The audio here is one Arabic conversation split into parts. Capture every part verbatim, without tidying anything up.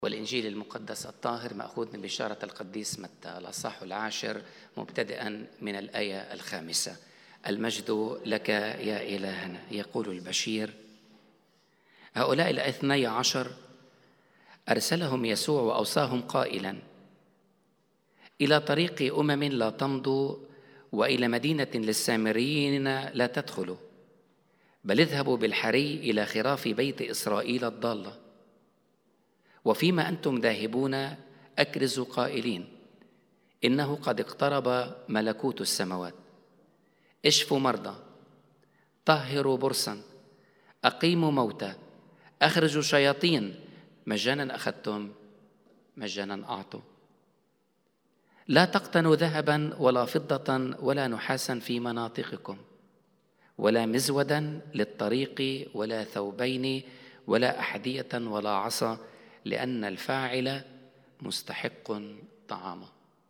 والإنجيل المقدس الطاهر مأخوذ من بشارة القديس متى الأصحاح العاشر مبتدئا من الآية الخامسة. المجد لك يا إلهنا. يقول البشير: هؤلاء الاثني عشر أرسلهم يسوع وأوصاهم قائلا: إلى طريق أمم لا تمضوا، وإلى مدينة للسامريين لا تدخلوا، بل اذهبوا بالحري إلى خراف بيت إسرائيل الضالة. وفيما أنتم ذاهبون أكرزوا قائلين: إنه قد اقترب ملكوت السماوات. اشفوا مرضى، طهروا برصا، أقيموا موتى، أخرجوا شياطين، مجانا أخذتم مجانا أعطوا. لا تقتنوا ذهبا ولا فضة ولا نحاسا في مناطقكم، ولا مزودا للطريق ولا ثوبين ولا أحذية ولا عصا، لأن الفاعل مستحق طعامه.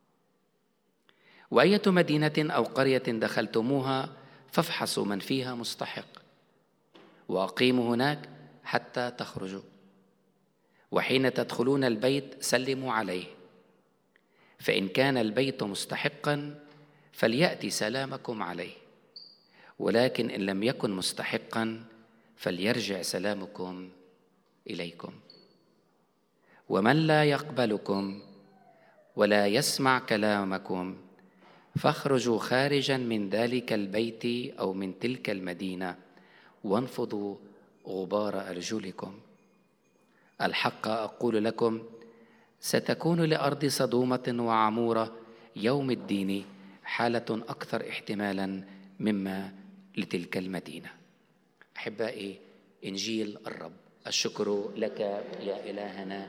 وأية مدينة أو قرية دخلتموها فافحصوا من فيها مستحق، وأقيموا هناك حتى تخرجوا. وحين تدخلون البيت سلموا عليه، فإن كان البيت مستحقا فليأتي سلامكم عليه، ولكن إن لم يكن مستحقا فليرجع سلامكم إليكم. ومن لا يقبلكم ولا يسمع كلامكم فاخرجوا خارجا من ذلك البيت أو من تلك المدينة وانفضوا غبار أرجلكم. الحق أقول لكم: ستكون لأرض صدومة وعمورة يوم الدين حالة أكثر احتمالا مما لتلك المدينة. أحبائي، إنجيل الرب. الشكر لك يا إلهنا.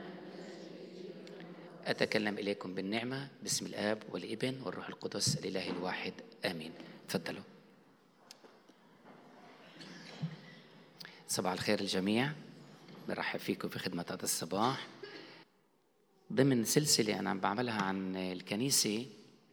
أتكلم إليكم بالنعمة باسم الآب والابن والروح القدس الإله الواحد، آمين. تفضلوا. صباح الخير الجميع، برحب فيكم في خدمة هذا الصباح ضمن سلسلة أنا عم بعملها عن الكنيسة.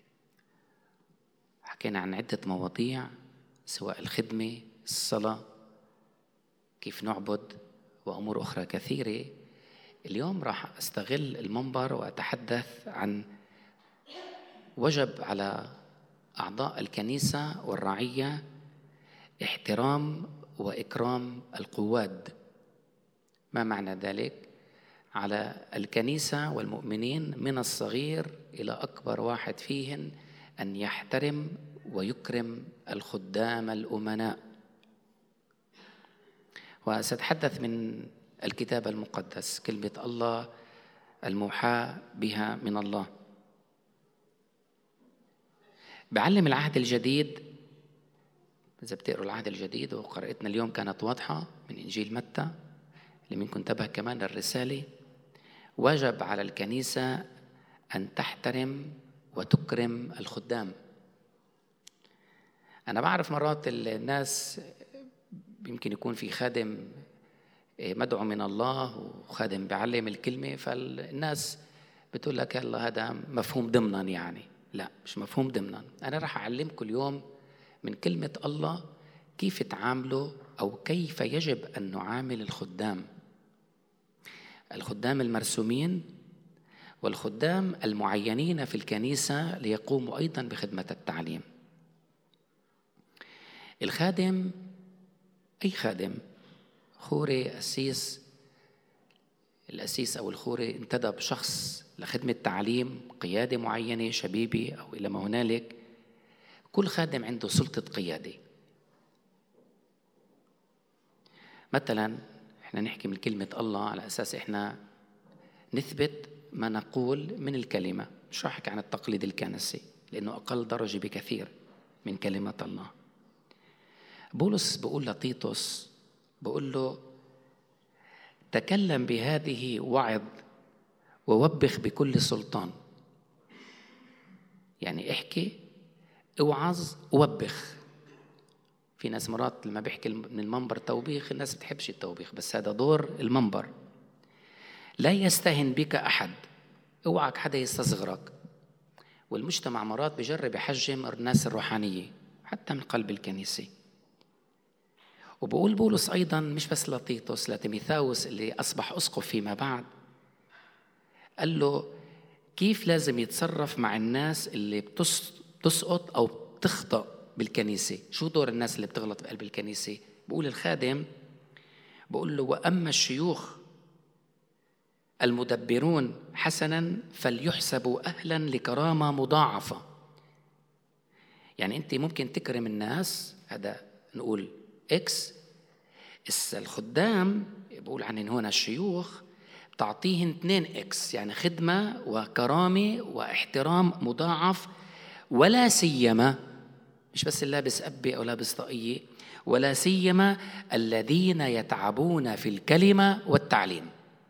حكينا عن عدة مواضيع، سواء الخدمة، الصلاة، كيف نعبد، وأمور أخرى كثيرة. اليوم راح أستغل المنبر وأتحدث عن وجب على أعضاء الكنيسة والرعية احترام وإكرام القواد. ما معنى ذلك؟ على الكنيسة والمؤمنين من الصغير إلى أكبر واحد فيهن أن يحترم ويكرم الخدام الأمناء. وسأتحدث من الكتاب المقدس، كلمة الله الموحى بها من الله. بعلم العهد الجديد، إذا بتقروا العهد الجديد، وقراءتنا اليوم كانت واضحة من إنجيل متى، اللي منكم انتبه كمان الرسالة، وجب على الكنيسة أن تحترم وتكرم الخدام. أنا بعرف مرات الناس يمكن يكون في خادم مدعو من الله وخادم بيعلم الكلمة، فالناس بتقول لك يلا هذا مفهوم ضمنا. يعني لا، مش مفهوم ضمنا. أنا راح أعلمكم اليوم من كلمة الله كيف تعاملوا أو كيف يجب أن نعامل الخدام، الخدام المرسومين والخدام المعينين في الكنيسة ليقوموا أيضا بخدمة التعليم. الخادم، أي خادم، خوري، أسيس، الأسيس أو الخوري انتدب شخص لخدمة تعليم، قيادة معينة، شبيبي أو إلى ما هنالك. كل خادم عنده سلطة قيادة. مثلا احنا نحكي من كلمة الله على أساس احنا نثبت ما نقول من الكلمة، مش راح أحكي عن التقليد الكنسي لأنه أقل درجة بكثير من كلمة الله. بولس بقول لتيتوس، بقول له: تكلم بهذه وعظ ووبخ بكل سلطان. يعني احكي، اوعظ، ووبخ. في ناس مرات لما بيحكي من المنبر توبيخ، الناس بتحبش التوبيخ، بس هذا دور المنبر. لا يستهن بك أحد، اوعك حدا يستصغرك. والمجتمع مرات بيجرب يحجم الناس الروحانية حتى من قلب الكنيسة. وبقول بولس أيضا مش بس لتيتوس، لتيموثاوس اللي أصبح أسقف فيما بعد: قال له كيف لازم يتصرف مع الناس اللي بتسقط أو بتخطأ بالكنيسة. شو دور الناس اللي بتغلط بقلب الكنيسة؟ بقول الخادم، بقول له وأما الشيوخ المدبرون حسنا فليحسبوا أهلا لكرامة مضاعفة. يعني أنت ممكن تكرم الناس، هذا نقول إكس. الخدام بقول عنهم هنا الشيوخ تعطيهن اثنين إكس، يعني خدمة وكرامة واحترام مضاعف. ولا سيما، مش بس اللابس أبي أو لابس طاقية، ولا سيما الذين يتعبون في الكلمة والتعليم.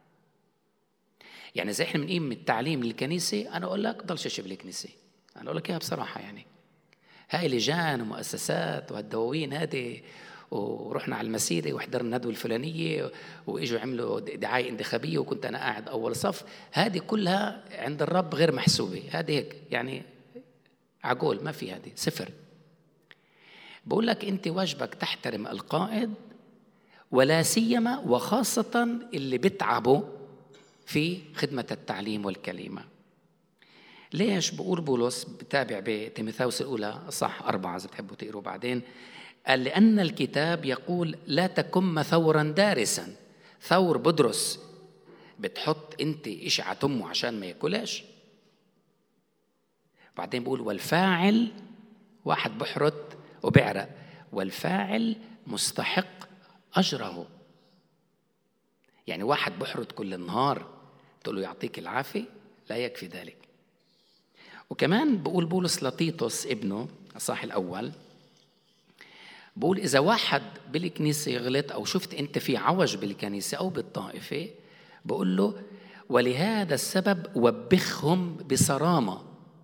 يعني زي إحنا بنقيم التعليم للكنيسة، أنا أقول لك ضل شاشة بالكنيسة، أنا أقول لك إياها بصراحة. يعني هاي لجان ومؤسسات وهالدواوين هذه، ورحنا على المسيرة وحضرنا الندوة الفلانية وإجوا عملوا دعاية انتخابية وكنت أنا قاعد أول صف، هذه كلها عند الرب غير محسوبة. هذه هيك يعني عقول، ما في، هذه صفر. بقول لك أنت واجبك تحترم القائد، ولا سيما وخاصة اللي بتعبوا في خدمة التعليم والكلمة. ليش؟ بقول بولس بتابع بتيموثاوس الأولى صح أربعة إذا بتحبوا تقروا بعدين، قال لأن الكتاب يقول لا تكن ثورا دارسا. ثور بدرس، بتحط أنت إشي على تمه عشان ما يأكلش. بعدين بقول والفاعل، واحد بحرط وبعرق، والفاعل مستحق أجره. يعني واحد بحرط كل النهار تقول له يعطيك العافية، لا يكفي ذلك. وكمان بقول بولس لطيطس ابنه الصح الأول، بقول إذا واحد بالكنيسة غلط أو شفت أنت في عوج بالكنيسة أو بالطائفة، بقول له ولهذا السبب وبخهم بصرامة.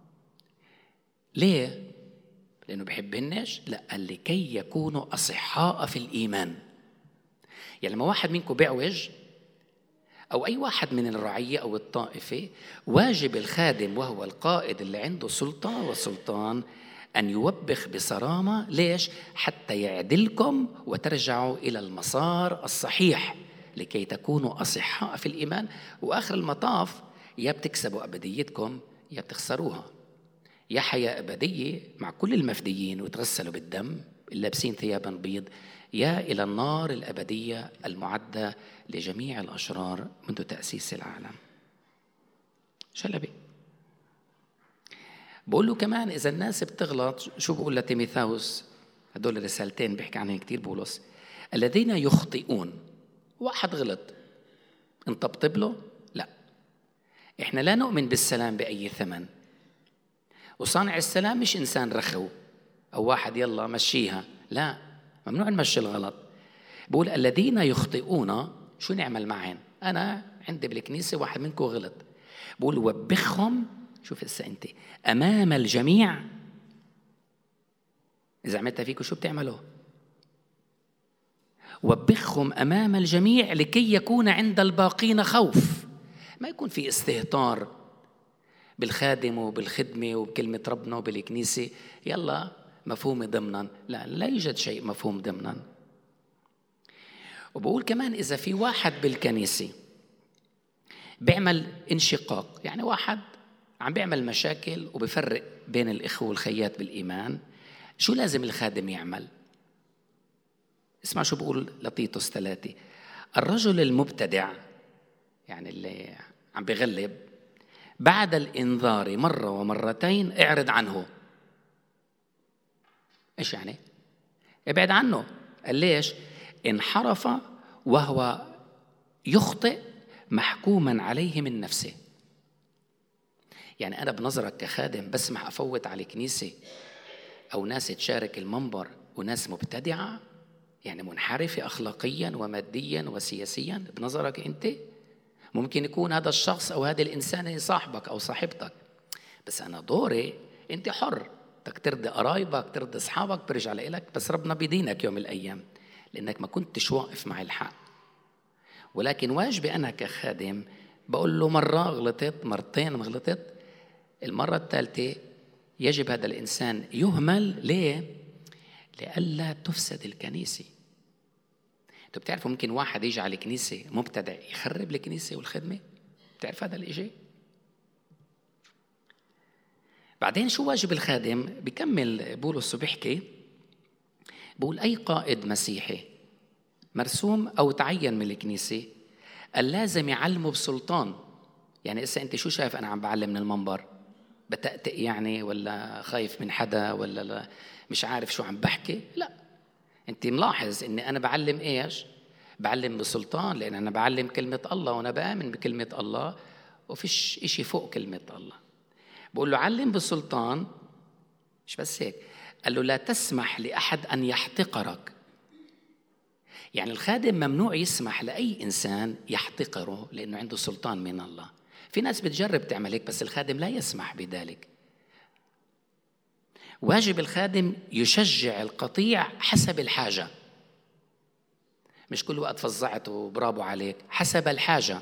ليه؟ لأنه بحبهنش؟ لا، قال لكي يكونوا أصحاء في الإيمان. يعني لما واحد منكم بيعوج أو أي واحد من الرعية أو الطائفة، واجب الخادم وهو القائد اللي عنده سلطة وسلطان أن يوبخ بصرامة. ليش؟ حتى يعدلكم وترجعوا إلى المسار الصحيح لكي تكونوا أصحاء في الإيمان. وآخر المطاف يا بتكسبوا أبديتكم يا بتخسروها. يا حياة أبدية مع كل المفديين وتغسلوا بالدم اللابسين ثيابا بيض، يا إلى النار الأبدية المعدة لجميع الأشرار منذ تأسيس العالم. شلبي بقول له كمان إذا الناس بتغلط، شو بقول لتيموثاوس؟ هدول الرسالتين بيحكي عنهم كتير بولس، الذين يخطئون. واحد غلط انت بطبله؟ لا، احنا لا نؤمن بالسلام بأي ثمن. وصانع السلام مش إنسان رخو أو واحد يلا مشيها، لا، ممنوع نمشي الغلط. بقول الذين يخطئون، شو نعمل معهم؟ أنا عندي بالكنيسة واحد منكم غلط، بقول وبخهم. شوف هسه أنت أمام الجميع، إذا عملتها فيكم شو بتعملوا؟ وبخهم أمام الجميع لكي يكون عند الباقين خوف. ما يكون في استهتار بالخادم وبالخدمة وبكلمة ربنا وبالكنيسة يلا مفهوم ضمنا، لا، لا يوجد شيء مفهوم ضمنا. وبقول كمان إذا في واحد بالكنيسة بيعمل انشقاق، يعني واحد عم بيعمل مشاكل وبيفرق بين الإخوة والخيات بالإيمان، شو لازم الخادم يعمل؟ اسمع شو بقول لطيطس ثلاثة، الرجل المبتدع يعني اللي عم بيغلب بعد الإنذار مرة ومرتين اعرض عنه. إيش يعني؟ ابعد عنه. قال ليش؟ انحرف وهو يخطئ محكوما عليه من نفسه. يعني أنا بنظرك كخادم بسمح أفوت على كنيسة أو ناس تشارك المنبر وناس مبتدعة يعني منحرفة أخلاقيا وماديا وسياسيا بنظرك أنت؟ ممكن يكون هذا الشخص أو هذا الإنسان صاحبك أو صاحبتك، بس أنا دوري أنت حر، بدك ترضي قرايبك ترضي أصحابك برجع لك، بس ربنا بيدينك يوم الأيام لأنك ما كنتش واقف مع الحق. ولكن واجبي أنا كخادم بقول له مرة غلطت، مرتين ما غلطت، المرة الثالثة يجب هذا الإنسان يهمل. ليه؟ لئلا تفسد الكنيسة. أنتوا بتعرفوا ممكن واحد يجي على الكنيسة مبتدع يخرب الكنيسة والخدمة؟ بتعرف هذا الإشي؟ بعدين شو واجب الخادم؟ بيكمل بولس وبيحكي، بقول أي قائد مسيحي مرسوم أو تعين من الكنيسة اللازم يعلمه بسلطان. يعني إسا أنت شو شايف أنا عم بعلم من المنبر؟ بتأتئ يعني، ولا خايف من حدا، ولا لا مش عارف شو عم بحكي؟ لا، أنت ملاحظ أني أنا بعلم إيش؟ بعلم بسلطان، لأن أنا بعلم كلمة الله وأنا بآمن بكلمة الله وفيش إشي فوق كلمة الله. بقول له علم بسلطان، مش بس هيك، قال له لا تسمح لأحد أن يحتقرك. يعني الخادم ممنوع يسمح لأي إنسان يحتقره لأنه عنده سلطان من الله. في ناس بتجرب تعمل هيك، بس الخادم لا يسمح بذلك. واجب الخادم يشجع القطيع حسب الحاجة، مش كل وقت فظعت وبرافو عليك، حسب الحاجة.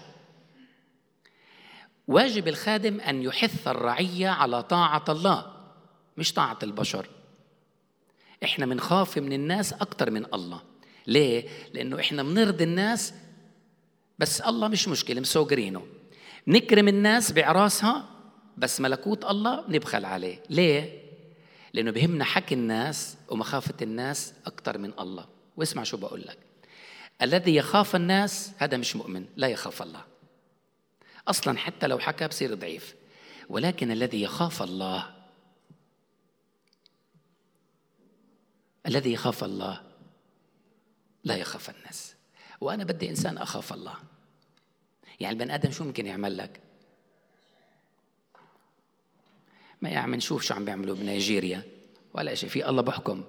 واجب الخادم أن يحث الرعية على طاعة الله مش طاعة البشر. إحنا منخاف من الناس أكتر من الله. ليه؟ لأنه إحنا منرضي الناس، بس الله مش مشكلة مسوقرينه. نكرم الناس بعراسها، بس ملكوت الله نبخل عليه. ليه؟ لأنه بهمنا حكي الناس ومخافة الناس أكتر من الله. واسمع شو بقول لك، الذي يخاف الناس هذا مش مؤمن، لا يخاف الله أصلا، حتى لو حكى بصير ضعيف. ولكن الذي يخاف الله، الذي يخاف الله لا يخاف الناس. وأنا بدي إنسان أخاف الله. يعني البني آدم شو ممكن يعمل لك؟ ما يعمل، نشوف شو عم بيعملوا بنيجيريا ولا شيء، في الله بحكم.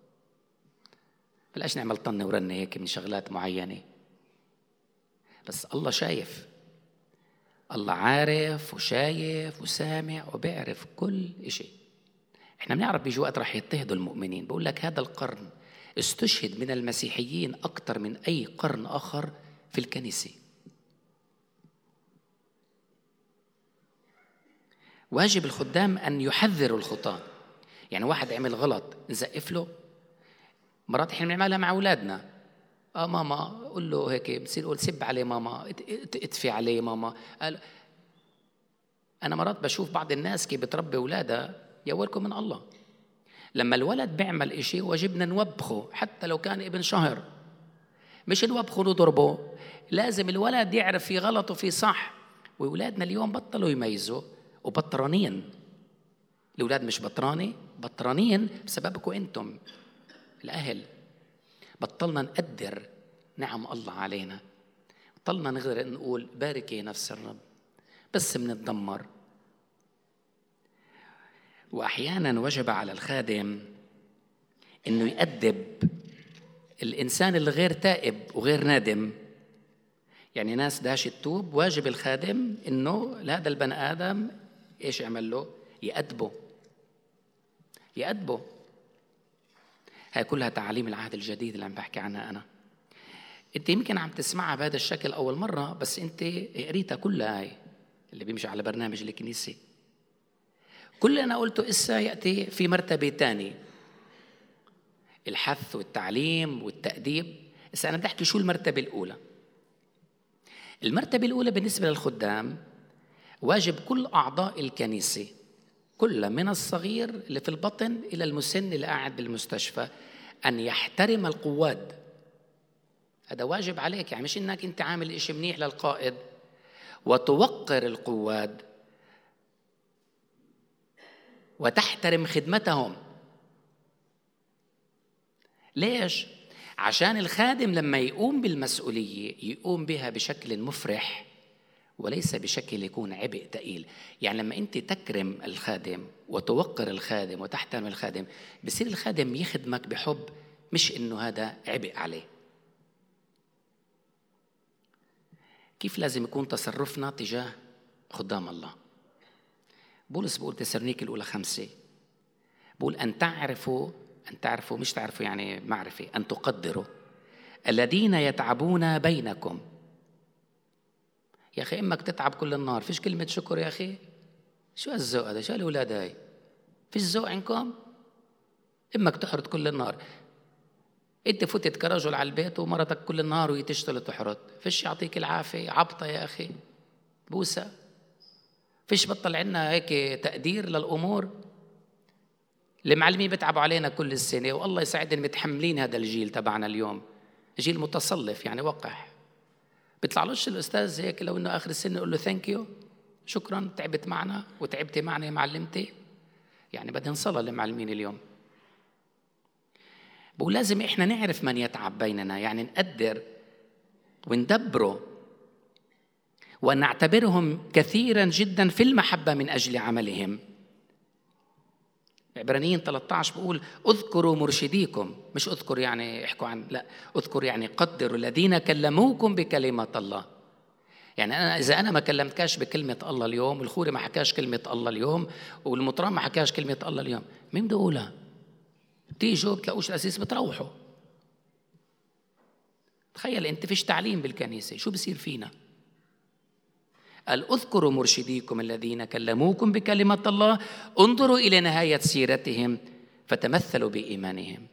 بلاش نعمل طنة ورنة هيك من شغلات معينة، بس الله شايف، الله عارف وشايف وسامع وبيعرف كل شيء. احنا بنعرف بيجي وقت راح يضطهدوا المؤمنين. بقول لك هذا القرن استشهد من المسيحيين أكثر من أي قرن آخر في الكنيسة. واجب الخدام أن يحذروا الخطاة. يعني واحد عمل غلط نزقف له. مرات احنا بنعملها مع أولادنا، اه ماما قول له هيك، بصير يقول سب عليه ماما، اتفي عليه ماما. قال أنا مرات بشوف بعض الناس كيف بتربي أولادها، يا ويلكم من الله. لما الولد بيعمل إشي واجبنا نوبخه حتى لو كان ابن شهر، مش نوبخه نضربه. لازم الولد يعرف في غلط وفي صح. وأولادنا اليوم بطلوا يميزوا وبطرانين. الأولاد مش بطراني، بطرانين بسببكم أنتم الأهل. بطلنا نقدر نعم الله علينا، بطلنا نقدر نقول باركي نفس الرب، بس منتدمر. وأحيانا وجب على الخادم إنه يأدب الإنسان اللي غير تائب وغير نادم. يعني ناس داش التوب، واجب الخادم إنه لهذا البني آدم إيش يعمل له؟ يأدبه يأدبه. هاي كلها تعاليم العهد الجديد اللي عم بحكي عنها أنا. أنت يمكن عم تسمعها بهذا الشكل أول مرة، بس أنت قريتها كلها. هاي اللي بيمشي على برنامج الكنيسة، كل اللي أنا قلته إسا يأتي في مرتبة تاني، الحث والتعليم والتأديب. إسا أنا بدي أحكي شو المرتبة الأولى. المرتبة الأولى بالنسبة للخدام، واجب كل أعضاء الكنيسة، كل من الصغير اللي في البطن إلى المسن اللي قاعد بالمستشفى، أن يحترم القواد. هذا واجب عليك. يعني مش إنك أنت عامل إشي منيح للقائد وتوقر القواد وتحترم خدمتهم. ليش؟ عشان الخادم لما يقوم بالمسؤولية يقوم بها بشكل مفرح وليس بشكل يكون عبء ثقيل. يعني لما أنت تكرم الخادم وتوقر الخادم وتحترم الخادم، بصير الخادم يخدمك بحب، مش إنه هذا عبء عليه. كيف لازم يكون تصرفنا تجاه خدام الله؟ بولس بقول تسالونيكي الأولى خمسة، بقول أن تعرفوا، أن تعرفوا مش تعرفوا يعني معرفة، أن تقدروا الذين يتعبون بينكم. يا أخي إمك تتعب كل النهار، فيش كلمة شكر يا أخي؟ شو الذوق هذا؟ شو الأولاد هاي؟ فيش ذوق عندكم؟ إمك تحرد كل النهار، أنت فتت كرجل على البيت ومرتك كل النهار ويتشتغل تحرد، فيش يعطيك العافية؟ عبطة يا أخي، بوسة. فيش بطل عنا هيك تقدير للأمور. المعلمين بتعبوا علينا كل السنة، والله يساعدنا متحملين هذا الجيل تبعنا اليوم، جيل متصلف يعني وقح. بيطلعلوش الأستاذ هيك لو إنه آخر السنة يقول له ثانك يو، شكرا تعبت معنا وتعبتي معنا يا معلمتي. يعني بدنا نصلي للمعلمين اليوم. بقول لازم إحنا نعرف من يتعب بيننا، يعني نقدر وندبره ونعتبرهم كثيرا جدا في المحبة من أجل عملهم. عبرانيين ثلاثة عشر بقول اذكروا مرشديكم، مش اذكر يعني احكوا عن، لا اذكر يعني قدروا الذين كلموكم بكلمة الله. يعني أنا إذا أنا ما كلمتكاش بكلمة الله اليوم، والخوري ما حكاش كلمة الله اليوم، والمطران ما حكاش كلمة الله اليوم، مين بده يقولها؟ بتيجوا بتلاقوش الأسيس بتروحوا. تخيل أنت فيش تعليم بالكنيسة، شو بصير فينا؟ قال اذكروا مرشديكم الذين كلموكم بكلمة الله، انظروا إلى نهاية سيرتهم فتمثلوا بإيمانهم.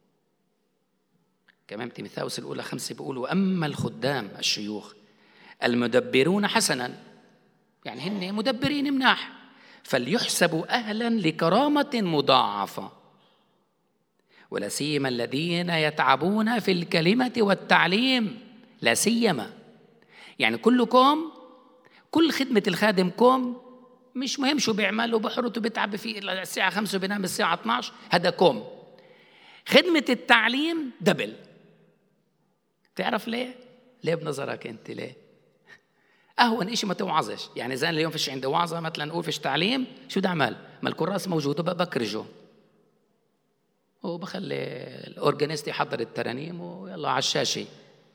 كمان تيموثاوس الأولى خمسة بيقول وأما الخدام الشيوخ المدبرون حسنا، يعني هن مدبرين مناح، فليحسبوا أهلا لكرامة مضاعفة، ولا سيما الذين يتعبون في الكلمة والتعليم. لا سيما يعني كلكم، كل خدمة الخادمكم، مش مهم شو بيعملوا، بحرط وبيتعب في الساعة خمسة وبينام الساعة اثني عشر، هذا كوم. خدمة التعليم دبل. تعرف ليه؟ ليه بنظرك أنت ليه؟ أهون إشي ما توعظش. يعني زين اليوم فيش عندي وعظة مثلا نقول فيش تعليم، شو بدي أعمل؟ ما الكراس موجودة بكرجه وبخلي الأورجانيست يحضر الترانيم ويلا على الشاشة.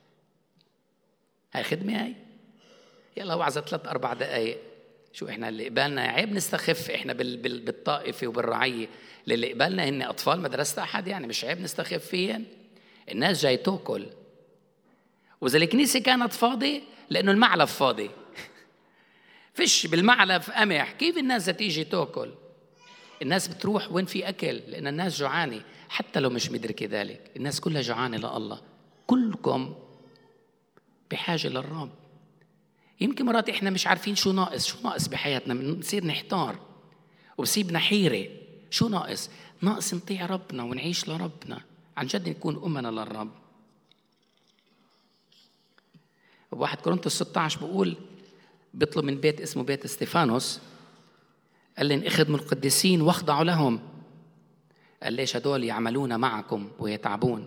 هاي خدمة هاي؟ يلا وعظة ثلاث أربع دقايق. شو إحنا اللي قبالنا عيب نستخف إحنا بالطائفة وبالرعية، اللي قبالنا هن أطفال مدرسة أحد، يعني مش عيب نستخف فيهن. الناس جاي تأكل، وإذا الكنيسة كانت فاضي لأنه المعلف فاضي فيش بالمعلف قمح، كيف الناس تيجي تأكل؟ الناس بتروح وين في أكل، لأن الناس جوعانة حتى لو مش مدركة ذلك. الناس كلها جوعانة لله، كلكم بحاجة للرب. يمكن مرات إحنا مش عارفين شو ناقص، شو ناقص بحياتنا، بنصير نحتار وبصيبنا حيرة. شو ناقص؟ ناقص نطيع ربنا ونعيش لربنا عن جد، نكون أمنا للرب. وواحد كورنثوس ستة عشر بقول بيطلب من بيت اسمه بيت استيفانوس، قال لي اخدموا القديسين واخضعوا لهم. قال ليش؟ هدول يعملون معكم ويتعبون.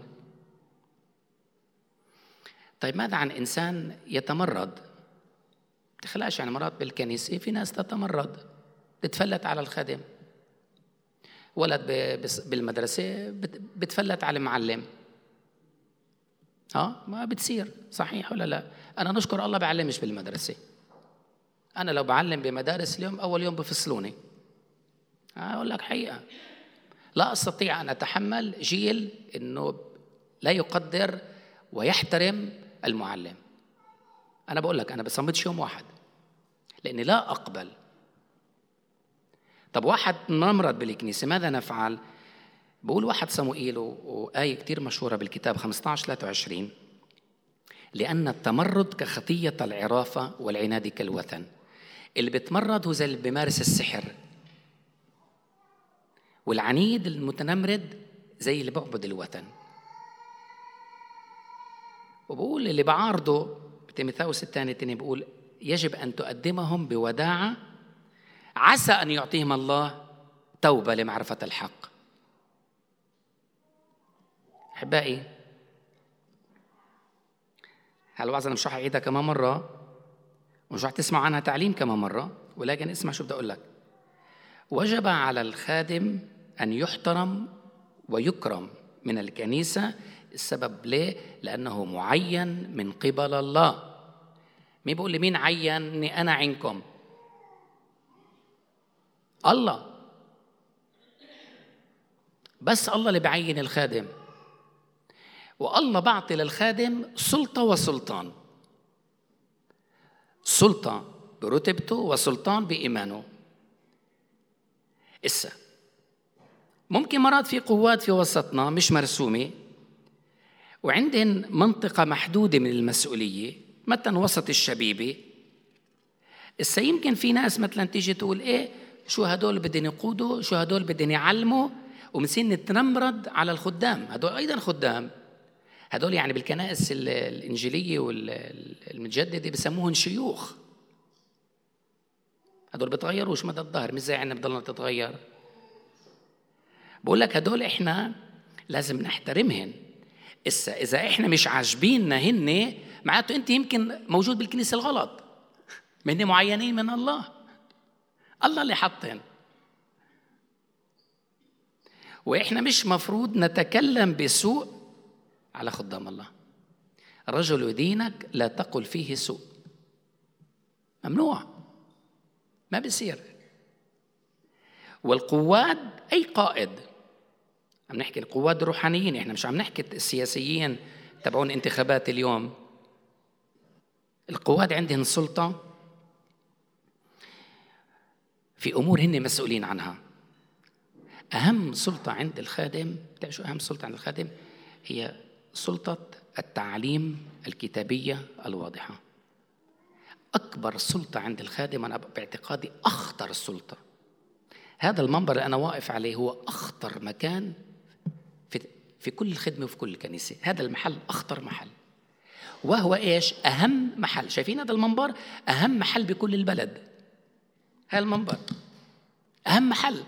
طيب ماذا عن إنسان يتمرد؟ تخلاش يعني مرات بالكنيسة في ناس تتمرد، تتفلت على الخادم. ولد بالمدرسة بتفلت على المعلم. ها ما بتصير، صحيح ولا لا؟ أنا نشكر الله بعلمش بالمدرسة. أنا لو بعلم بمدارس اليوم أول يوم بفصلوني. أقول لك حقيقة، لا أستطيع أن أتحمل جيل إنه لا يقدر ويحترم المعلم. أنا بقول لك أنا بصمتش يوم واحد لأني لا أقبل. طب واحد نمرض بالكنيسة ماذا نفعل؟ بقول واحد صموئيل وآية كتير مشهورة بالكتاب خمسة عشر ثلاثة وعشرين، لأن التمرد كخطية العرافة والعناد كالوثن. اللي بتمرد هو زي اللي بيمارس السحر، والعنيد المتنمرد زي اللي بيعبد الوثن. وبقول اللي بعارضه بتيموثاوس الثاني تاني بقول يجب أن تقدمهم بوداعة عسى أن يعطيهم الله توبة لمعرفة الحق. أحبائي، هالوعظة أنا مش رح أعيدها كمان مرة ومش رح تسمع عنها تعليم كمان مرة، ولكن اسمع شو بدي أقول لك. وجب على الخادم أن يحترم ويكرم من الكنيسة. السبب ليه؟ لأنه معين من قبل الله. مين بيقول لي مين عينني أنا عنكم؟ الله. بس الله اللي بعين الخادم، والله بعطي للخادم سلطة وسلطان، سلطة برتبته وسلطان بإيمانه. إسا ممكن مرات في قوات في وسطنا مش مرسومة وعندهم منطقة محدودة من المسؤولية، مثلا وسط الشبيبة إسا يمكن في ناس مثلا تيجي تقول إيه شو هدول بدهم يقودوا، شو هدول بدهم يعلموا، ومنصير نتنمرد على الخدام. هدول أيضا خدام، هدول يعني بالكنائس الإنجيلية والمتجددة بسموهن شيوخ. هدول بتغيروش مدى الظهر، مش زي عنا بضلنا تتغير. بقول لك هدول إحنا لازم نحترمهن. إسا إذا إحنا مش عاجبيننا هن، معناته أنت يمكن موجود بالكنيسة الغلط، من معينين من الله، الله اللي حطهن. وإحنا مش مفروض نتكلم بسوء على خدام الله. رجل دينك لا تقل فيه سوء، ممنوع، ما بيصير. والقواد أي قائد، عم نحكي القواد الروحانيين، إحنا مش عم نحكي السياسيين تبعون انتخابات اليوم. القواد عندهم سلطة في أمور هن مسؤولين عنها. أهم سلطة عند الخادم، تعرف شو أهم سلطة عند الخادم؟ هي سلطة التعليم الكتابية الواضحة. أكبر سلطة عند الخادم أنا باعتقادي أخطر السلطة. هذا المنبر اللي أنا واقف عليه هو أخطر مكان في في كل الخدمة وفي كل الكنيسة. هذا المحل أخطر محل، وهو إيش؟ أهم محل. شايفين هذا المنبر؟ أهم محل بكل البلد. هذا المنبر أهم محل،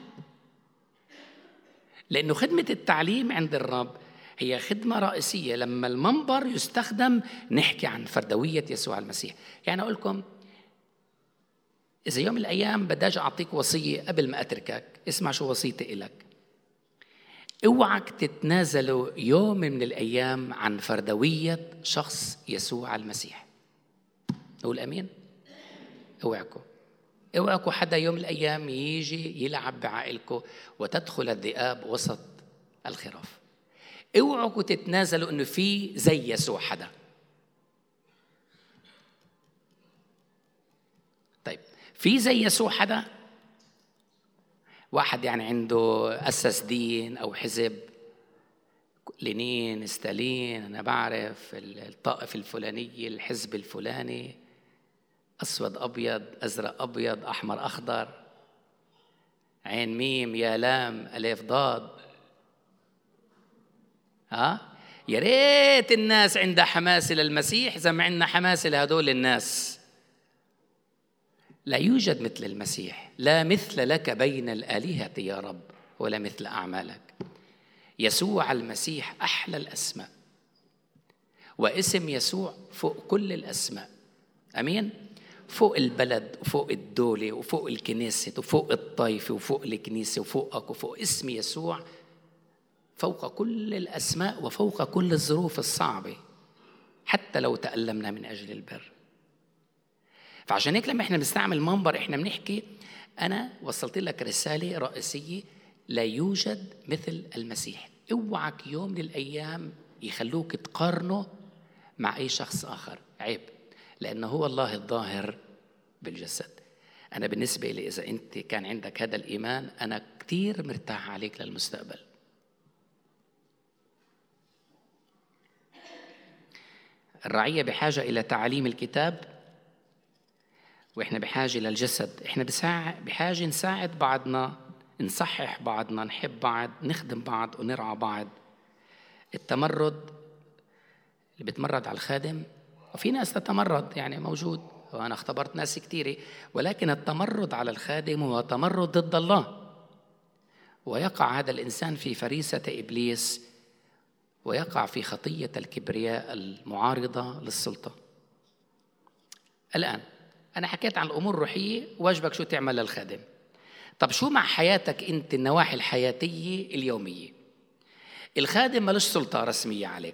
لأنه خدمة التعليم عند الرب هي خدمة رئيسية. لما المنبر يستخدم نحكي عن فردوية يسوع المسيح. يعني أقول لكم، إذا يوم من الأيام بداش أعطيك وصية قبل ما أتركك، اسمع شو وصيتي إلك: اوعك تتنازلوا يوم من الأيام عن فردوية شخص يسوع المسيح. نقول أمين؟ اوعكم اوعكم حدا يوم من الأيام يجي يلعب بعائلكم وتدخل الذئاب وسط الخراف. اوعكم تتنازلوا إنه في زي يسوع حدا. طيب، في زي يسوع حدا؟ واحد يعني عنده أسس دين أو حزب، لينين، ستالين، أنا بعرف الطائفة الفلانية، الحزب الفلاني، أسود أبيض، أزرق أبيض، أحمر أخضر، عين ميم يا لام ألف ضاد. ها؟ يا ريت الناس عندها حماسة للمسيح زي ما عندنا حماسة لهدول الناس. لا يوجد مثل المسيح، لا مثل لك بين الآلهة يا رب ولا مثل أعمالك. يسوع المسيح أحلى الأسماء، واسم يسوع فوق كل الأسماء. أمين؟ فوق البلد وفوق الدولة وفوق الكنيسة وفوق الطائفة وفوق الكنيسة وفوقك وفوق اسم يسوع، فوق كل الأسماء وفوق كل الظروف الصعبة، حتى لو تألمنا من أجل البر. فعشان هيك لما احنا بنستعمل منبر احنا بنحكي أنا وصلت لك رسالة رئيسية: لا يوجد مثل المسيح. اوعك يوم من الأيام يخلوك تقارنه مع أي شخص آخر، عيب، لأنه هو الله الظاهر بالجسد. أنا بالنسبة لي إذا أنت كان عندك هذا الإيمان أنا كتير مرتاح عليك للمستقبل. الرعية بحاجة إلى تعليم الكتاب، وإحنا بحاجة للجسد. إحنا بحاجة نساعد بعضنا، نصحح بعضنا، نحب بعض، نخدم بعض ونرعى بعض. التمرد اللي بتمرد على الخادم، وفي ناس تتمرد يعني موجود، وأنا اختبرت ناس كتيرة، ولكن التمرد على الخادم هو تمرد ضد الله، ويقع هذا الإنسان في فريسة إبليس، ويقع في خطية الكبرياء المعارضة للسلطة. الآن أنا حكيت عن الأمور الروحية، واجبك شو تعمل للخادم. طب شو مع حياتك أنت، النواحي الحياتية اليومية؟ الخادم ملوش سلطة رسمية عليك.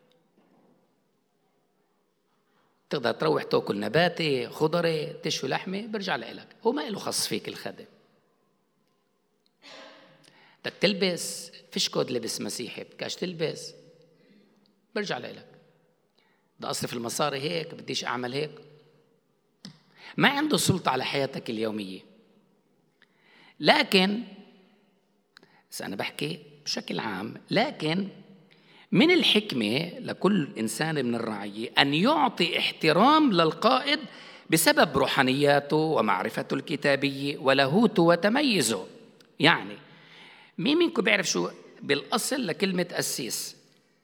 تقدر تروح تأكل نباتي، خضري، تشوي لحمة، برجع لك، هو ما له خص فيك الخادم. بدك تلبس، فيش كود لبس مسيحي، بدكاش تلبس، برجع لك. بدي أصرف المصاري هيك، بديش أعمل هيك. ما عنده سلطة على حياتك اليومية. لكن أنا بحكي بشكل عام، لكن من الحكمة لكل إنسان من الرعية أن يعطي احترام للقائد بسبب روحانياته ومعرفته الكتابية ولاهوته وتميزه. يعني مين منكم بيعرف شو بالأصل لكلمة قسيس؟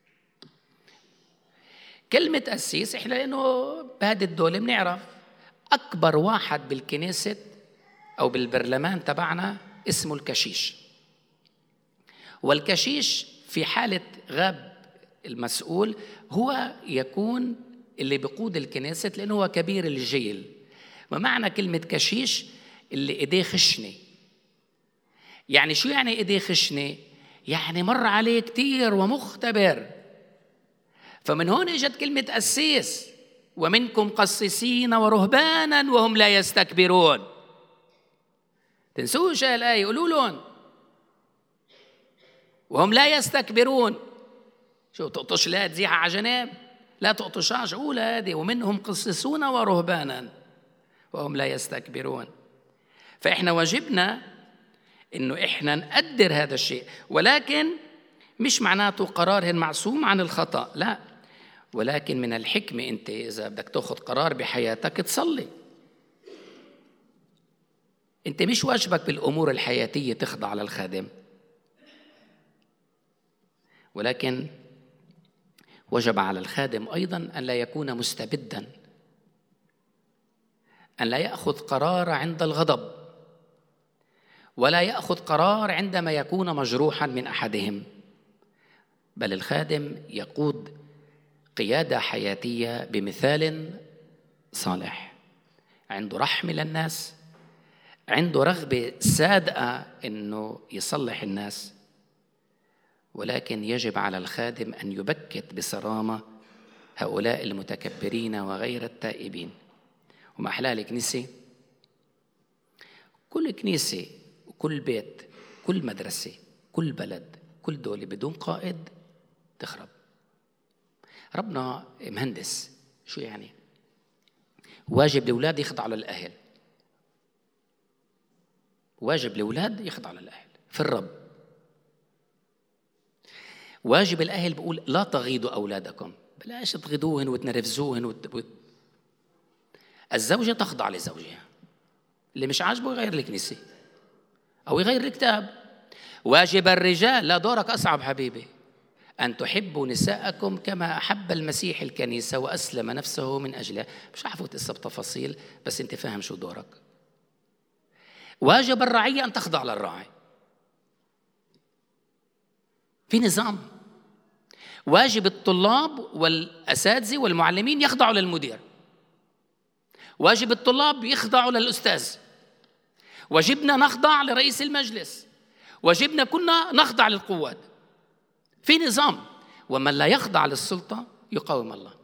كلمة قسيس إحنا لأنه بهذه الدولة بنعرف أكبر واحد بالكنيسة أو بالبرلمان تبعنا اسمه الكشيش. والكشيش في حالة غاب المسؤول هو يكون اللي بيقود الكنيسة لأنه هو كبير الجيل. ومعنى كلمة كشيش اللي إيديه خشنة. يعني شو يعني إيديه خشنة؟ يعني مر عليه كتير ومختبر. فمن هون اجت كلمة قسيس. ومنكم قسيسين ورهبانا وهم لا يستكبرون. تنسوش الآية، قولوا لهم وهم لا يستكبرون. شو تقطش لا تزيح على جناب؟ لا تقطشاش، قول هذه ومنهم قسيسون ورهبانا وهم لا يستكبرون. فإحنا واجبنا إنه إحنا نقدر هذا الشيء، ولكن مش معناته قرارهن معصوم عن الخطأ، لا، ولكن من الحكمة أنت إذا بدك تأخذ قرار بحياتك تصلي. أنت مش واجبك بالأمور الحياتية تخضع للخادم، ولكن وجب على الخادم أيضاً أن لا يكون مستبداً، أن لا يأخذ قرار عند الغضب، ولا يأخذ قرار عندما يكون مجروحاً من أحدهم، بل الخادم يقود قيادة حياتية بمثال صالح، عنده رحمة للناس، عنده رغبة صادقة إنه يصلح الناس. ولكن يجب على الخادم أن يبكت بصرامة هؤلاء المتكبرين وغير التائبين. وما أحلى الكنيسة، كل كنيسة وكل بيت كل مدرسة كل بلد كل دولة بدون قائد تخرب. ربنا مهندس. شو يعني؟ واجب الأولاد يخضعوا للأهل، واجب الأولاد يخضعوا للأهل في الرب. واجب الأهل بقول لا تغيضوا أولادكم، بلاش تغيضوهن وتنرفزوهن وت... الزوجة تخضع لزوجها، اللي مش عاجبه يغير الكنيسة أو يغير الكتاب. واجب الرجال، لا دورك أصعب حبيبي، أن تحبوا نساءكم كما أحب المسيح الكنيسة وأسلم نفسه من أجلها. مش عفوت إسا بتفاصيل، بس أنت فاهم شو دورك. واجب الرعية أن تخضع للراعي، في نظام. واجب الطلاب والأساتذة والمعلمين يخضعوا للمدير، واجب الطلاب يخضعوا للأستاذ، واجبنا نخضع لرئيس المجلس، واجبنا كنا نخضع للقوات، في نظام. ومن لا يخضع للسلطة يقاوم الله.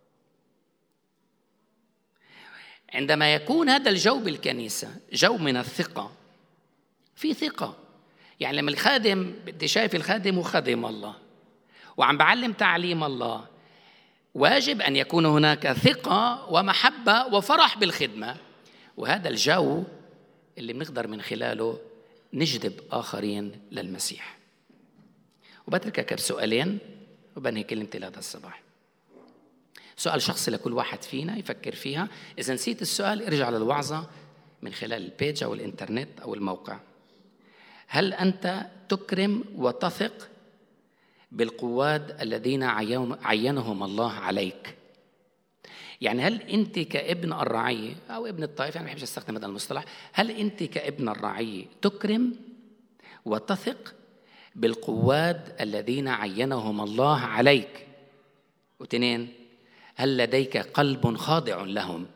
عندما يكون هذا الجو بالكنيسة جو من الثقة، في ثقة، يعني لما الخادم بدي شايف الخادم وخادم الله وعم بعلم تعليم الله، واجب أن يكون هناك ثقة ومحبة وفرح بالخدمة. وهذا الجو اللي بنقدر من خلاله نجذب آخرين للمسيح. وبتركك بسؤالين وبنهي كلمتي لهذا الصباح. سؤال شخصي لكل واحد فينا يفكر فيها. إذا نسيت السؤال ارجع للوعظة من خلال البيج أو الإنترنت أو الموقع. هل أنت تكرم وتثق بالقواد الذين عينهم الله عليك؟ يعني هل أنت كابن الرعية أو ابن الطائفة، أنا ما بحبش أستخدم هذا المصطلح، هل أنت كابن الرعية تكرم وتثق بالقواد الذين عينهم الله عليك؟ واثنين، هل لديك قلب خاضع لهم؟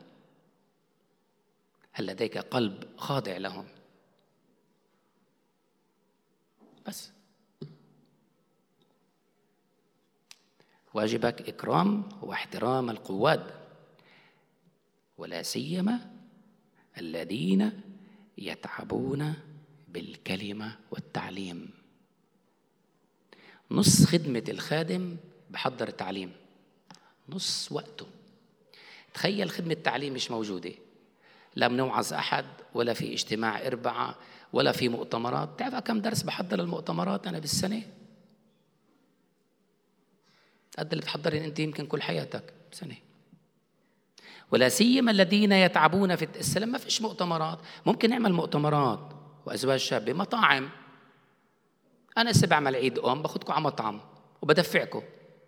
هل لديك قلب خاضع لهم؟ بس واجبك إكرام واحترام القواد، ولا سيما الذين يتعبون بالكلمة والتعليم. نص خدمة الخادم بحضر التعليم، نص وقته. تخيل خدمة التعليم مش موجودة، لا بنوعظ أحد ولا في اجتماع أربعة ولا في مؤتمرات. تعرف كم درس بحضر المؤتمرات أنا بالسنة؟ قد اللي بتحضرين أنت يمكن كل حياتك بسنة. ولا سيما الذين يتعبون في السلام. ما فيش مؤتمرات، ممكن نعمل مؤتمرات وأزواج شابة، مطاعم. أنا هسه بعمل عيد أم باخدكم على مطعم وبدفعكم.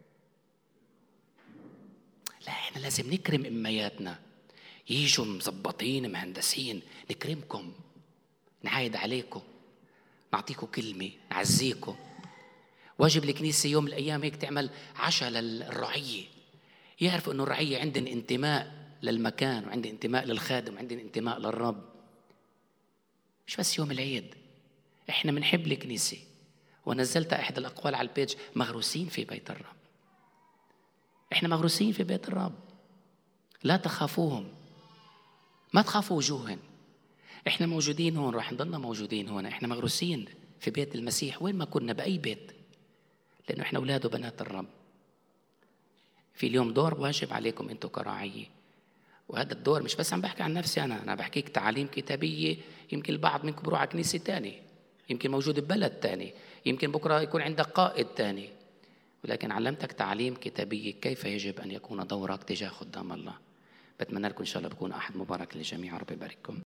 لا، إحنا لازم نكرم إمياتنا، يجوا مزبطين مهندسين، نكرمكم، نعايد عليكم، نعطيكم كلمة، نعزيكم. واجب الكنيسة يوم من الأيام هيك تعمل عشاء للرعية، يعرفوا أنه الرعية عندهم انتماء للمكان، وعندهم انتماء للخادم، وعندهم انتماء للرب. مش بس يوم العيد، إحنا منحب الكنيسة. ونزلت أحد الأقوال على البيج: مغروسين في بيت الرب. إحنا مغروسين في بيت الرب، لا تخافوهم، ما تخافوا وجوهن. إحنا موجودين هون، راح نضلنا موجودين هون. إحنا مغروسين في بيت المسيح وين ما كنا، بأي بيت، لأنه إحنا أولاد وبنات الرب. في اليوم دور واجب عليكم أنتوا كراعية، وهذا الدور مش بس عم بحكي عن نفسي أنا، أنا بحكيك تعاليم كتابية. يمكن البعض منكم بروح على كنيسة تاني، يمكن موجود ببلد تاني، يمكن بكرة يكون عندك قائد تاني، ولكن علمتك تعاليم كتابية كيف يجب أن يكون دورك تجاه خدام الله. بتمنى لكم إن شاء الله بكون أحد مبارك للجميع. رب يبارككم.